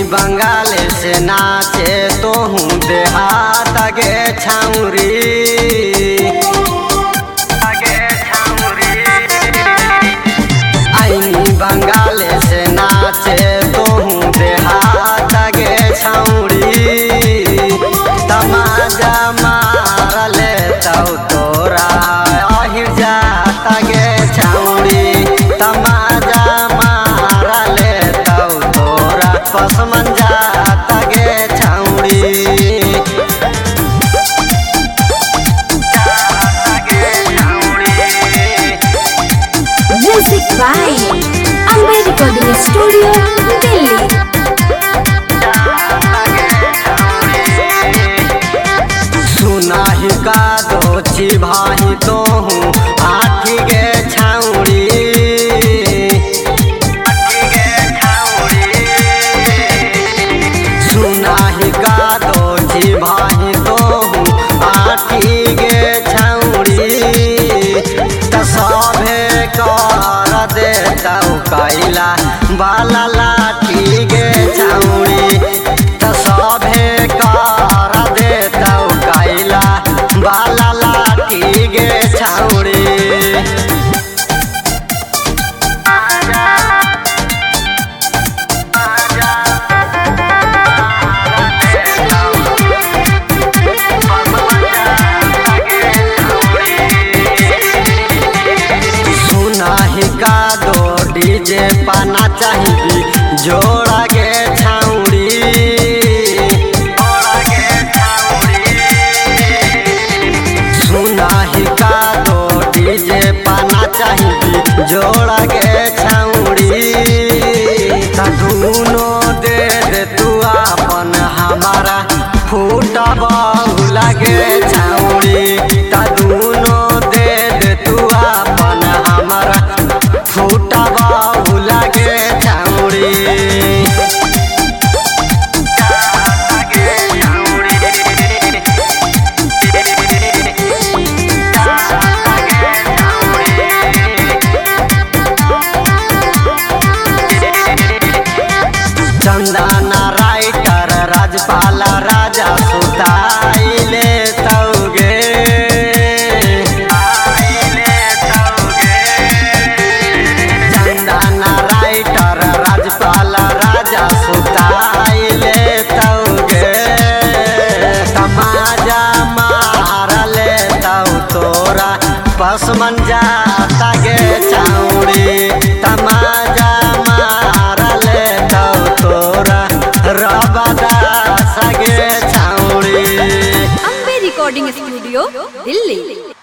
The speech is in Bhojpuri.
बंगाल से नाचे तो हूँ देहात गे छाउरी। आईनी बंगाल से नाचे तो हूँ देहात गे छाउरी। तमाजा मार ले तोरा आहिर जाता गे छाउरी। तमाजा मार ले तोरा पसमन जाता गे छाउरी। Music by Ambe Recording Studio, Delhi। सुनाही का दोची भाई तो हूँ आठी गे छाउरी। सुनाही का दोची भाई तो हूँ आठी गे छाउरी। तसभे कर देता कैला बाला लाठी गे छाउरी। तसभे कर देता कैला बाला लाठी गे छाउरी। सुनाही का दो डीजे पाना चाहिए जोड़ा गे छाउरी। सुनाही का दो डीजे पाना चाहिए जोड़ा गे छाउरी। दोनों दे दे तू अपन हमारा फूटा बहु लगे छाउरी। दोनों दे दे तू अपन हमारा फूटा बहु लगे छाउरी। चंदना राइटर राजपाल राजा सुताइले तौगे। चंदना राइटर राजपाल राजा सुताइले तौगे। तमाजा मार ले तोरा पसमन जाता गे छाउरी। तमाजा मार ले तोरा रबदा सगे छाउरी। Ambe Recording Studio, Delhi।